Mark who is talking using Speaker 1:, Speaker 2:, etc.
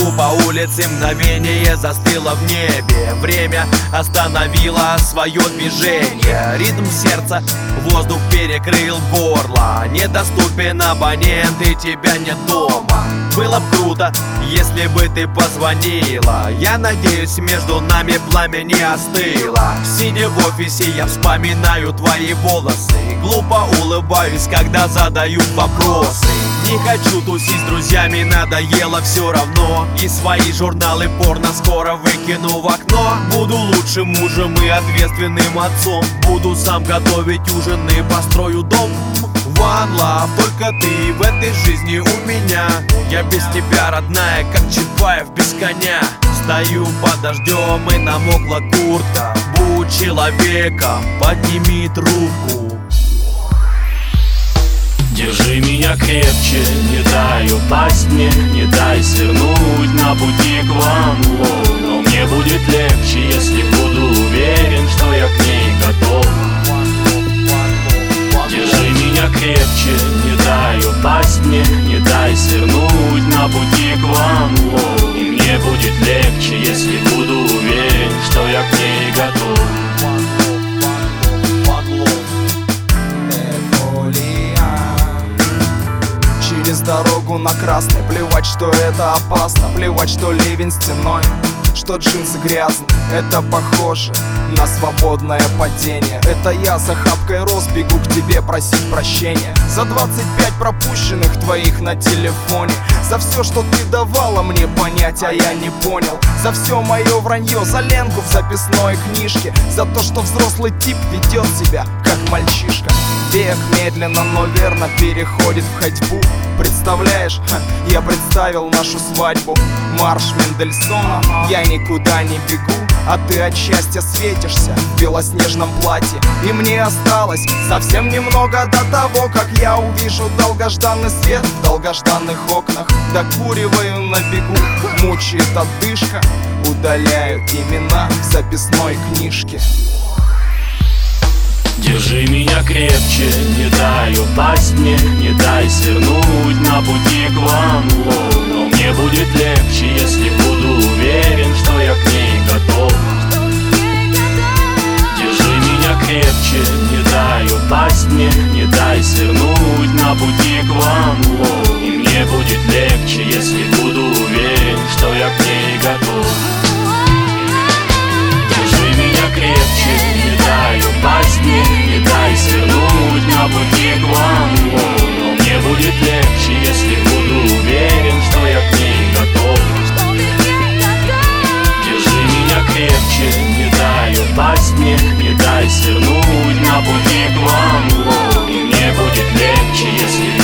Speaker 1: Иду по улице, мгновение застыло в небе. Время остановило свое движение. Ритм сердца, воздух перекрыл горло. Недоступен абонент и тебя нет дома. Было б круто, если бы ты позвонила. Я надеюсь, между нами пламя не остыло. Сидя в офисе, я вспоминаю твои волосы. Глупо улыбаюсь, когда задают вопросы. Не хочу тусить с друзьями, надоело все равно. И свои журналы порно скоро выкину в окно. Буду лучшим мужем и ответственным отцом. Буду сам готовить ужин и построю дом. One love, только ты в этой жизни у меня. Я без тебя, родная, как Чапаев без коня. Стою под дождем и намокла куртка. Будь человеком, подними трубку.
Speaker 2: Держи меня крепче, не дай упасть мне, не дай свернуть на пути к вам. Но мне будет легче, если буду уверен, что я к ней готов. Держи меня крепче, не дай упасть мне, не дай свернуть на пути к вам. И мне будет легче, если буду уверен, что я к ней готов.
Speaker 3: Через дорогу на красный, плевать, что это опасно. Плевать, что ливень стеной, что джинсы грязны. Это похоже на свободное падение. Это я с охапкой роз бегу к тебе просить прощения. За 25 пропущенных твоих на телефоне. За все, что ты давала мне понять, а я не понял. За все мое вранье, за ленку в записной книжке. За то, что взрослый тип ведет себя как мальчишка. Бег медленно, но верно переходит в ходьбу. Представляешь, я представил нашу свадьбу. Марш Мендельсона, я никуда не бегу. А ты от счастья светишься в белоснежном платье. И мне осталось совсем немного до того, как я увижу долгожданный свет в долгожданных окнах. Докуриваю на бегу, мучает одышка. Удаляю имена в записной книжке.
Speaker 2: Держи меня крепче, не дай упасть мне, не дай свернуть на пути к вам. Но мне будет легче, если буду уверен, что я к ней готов. Держи меня крепче, не дай упасть мне, не дай свернуть на пути к вам. И мне будет легче, если буду уверен, что я к ней готов. Держи меня крепче, не дай упасть мне, не дай свернуть на пути к вам. Но мне будет легче, если буду уверен, что я к ней готов. Держи меня крепче, не дай упасть мне, не дай свернуть на пути к вам. И мне будет легче, если